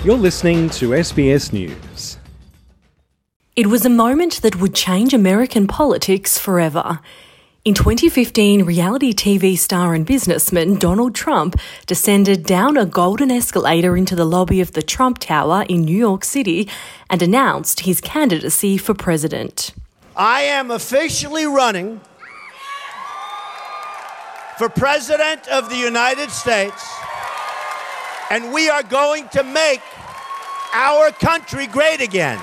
You're listening to SBS News. It was a moment that would change American politics forever. In 2015, reality TV star and businessman Donald Trump descended down a golden escalator into the lobby of the Trump Tower in New York City and announced his candidacy for president. I am officially running for President of the United States, and we are going to make our country great again.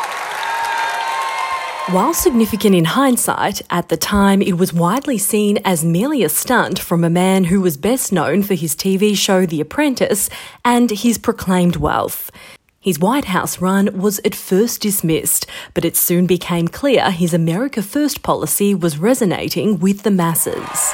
While significant in hindsight, at the time it was widely seen as merely a stunt from a man who was best known for his TV show The Apprentice and his proclaimed wealth. His White House run was at first dismissed, but it soon became clear his America First policy was resonating with the masses.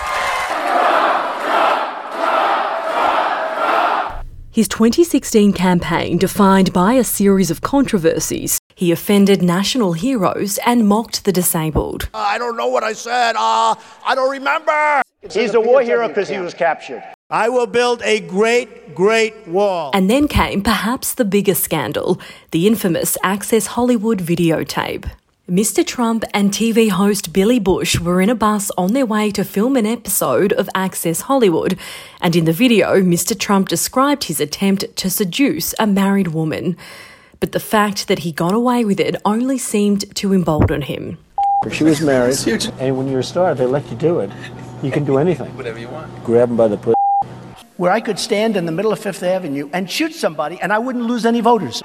His 2016 campaign defined by a series of controversies. He offended national heroes and mocked the disabled. I don't know what I said. I don't remember. He's a war hero because he was captured. I will build a great, great wall. And then came perhaps the biggest scandal, the infamous Access Hollywood videotape. Mr. Trump and TV host Billy Bush were in a bus on their way to film an episode of Access Hollywood, and in the video, Mr. Trump described his attempt to seduce a married woman. But the fact that he got away with it only seemed to embolden him. She was married, and when you're a star, they let you do it. You can do anything. Whatever you want. Grab them by the pussy. Where I could stand in the middle of Fifth Avenue and shoot somebody, and I wouldn't lose any voters.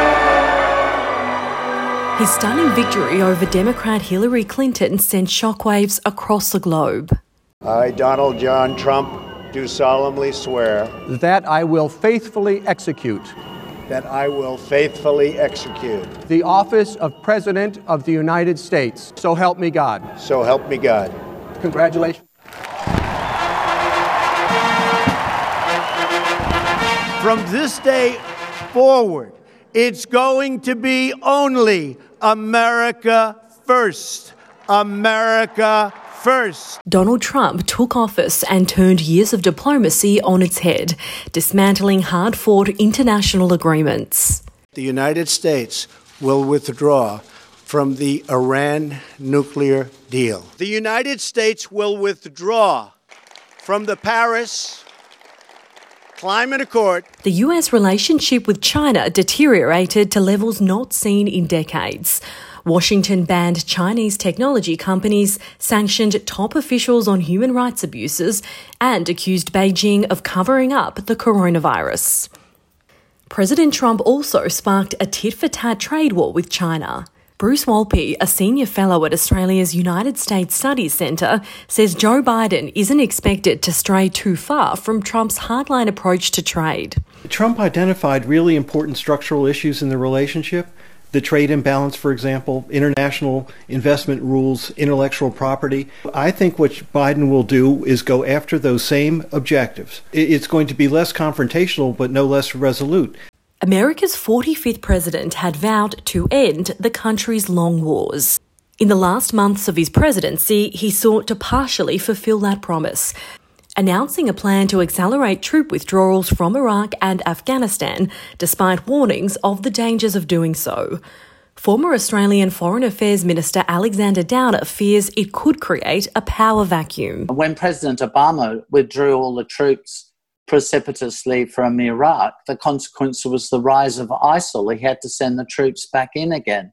His stunning victory over Democrat Hillary Clinton sent shockwaves across the globe. I, Donald John Trump, do solemnly swear that I will faithfully execute that I will faithfully execute the office of President of the United States. So help me God. So help me God. Congratulations. From this day forward, it's going to be only America first. America first. Donald Trump took office and turned years of diplomacy on its head, dismantling hard-fought international agreements. The United States will withdraw from the Iran nuclear deal. The United States will withdraw from the Paris Climate Accord. The US relationship with China deteriorated to levels not seen in decades. Washington banned Chinese technology companies, sanctioned top officials on human rights abuses, and accused Beijing of covering up the coronavirus. President Trump also sparked a tit-for-tat trade war with China. Bruce Wolpe, a senior fellow at Australia's United States Studies Centre, says Joe Biden isn't expected to stray too far from Trump's hardline approach to trade. Trump identified really important structural issues in the relationship. The trade imbalance, for example, international investment rules, intellectual property. I think what Biden will do is go after those same objectives. It's going to be less confrontational, but no less resolute. America's 45th president had vowed to end the country's long wars. In the last months of his presidency, he sought to partially fulfill that promise, announcing a plan to accelerate troop withdrawals from Iraq and Afghanistan, despite warnings of the dangers of doing so. Former Australian Foreign Affairs Minister Alexander Downer fears it could create a power vacuum. When President Obama withdrew all the troops precipitously from Iraq, the consequence was the rise of ISIL. He had to send the troops back in again.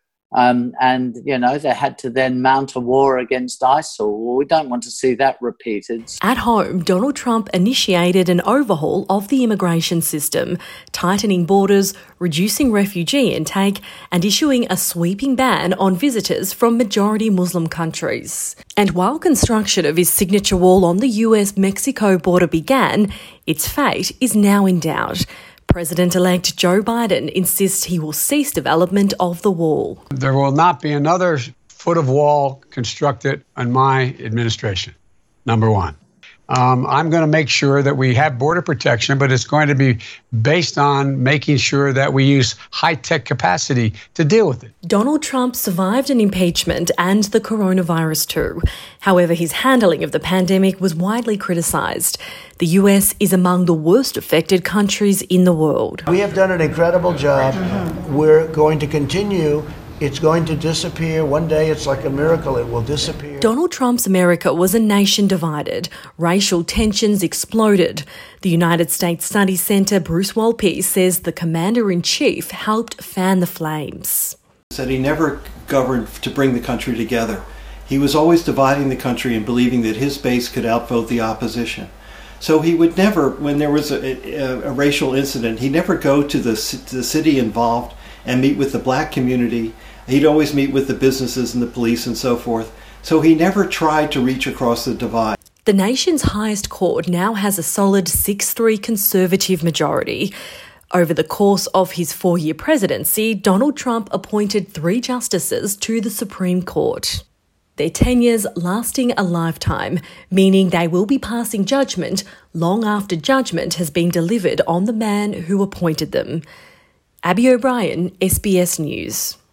They had to then mount a war against ISIL. Well, we don't want to see that repeated. At home, Donald Trump initiated an overhaul of the immigration system, tightening borders, reducing refugee intake, and issuing a sweeping ban on visitors from majority Muslim countries. And while construction of his signature wall on the US-Mexico border began, its fate is now in doubt. President-elect Joe Biden insists he will cease development of the wall. There will not be another foot of wall constructed in my administration, number one. I'm going to make sure that we have border protection, but it's going to be based on making sure that we use high-tech capacity to deal with it. Donald Trump survived an impeachment and the coronavirus too. However, his handling of the pandemic was widely criticised. The US is among the worst affected countries in the world. We have done an incredible job. We're going to continue. It's going to disappear. One day it's like a miracle. It will disappear. Donald Trump's America was a nation divided. Racial tensions exploded. The United States Study Centre Bruce Wolpe says the Commander-in-Chief helped fan the flames. Said he never governed to bring the country together. He was always dividing the country and believing that his base could outvote the opposition. So he would never, when there was a racial incident, he'd never go to the city involved and meet with the black community. He'd always meet with the businesses and the police and so forth. So he never tried to reach across the divide. The nation's highest court now has a solid 6-3 Conservative majority. Over the course of his 4-year presidency, Donald Trump appointed 3 justices to the Supreme Court. Their tenures lasting a lifetime, meaning they will be passing judgment long after judgment has been delivered on the man who appointed them. Abby O'Brien, SBS News.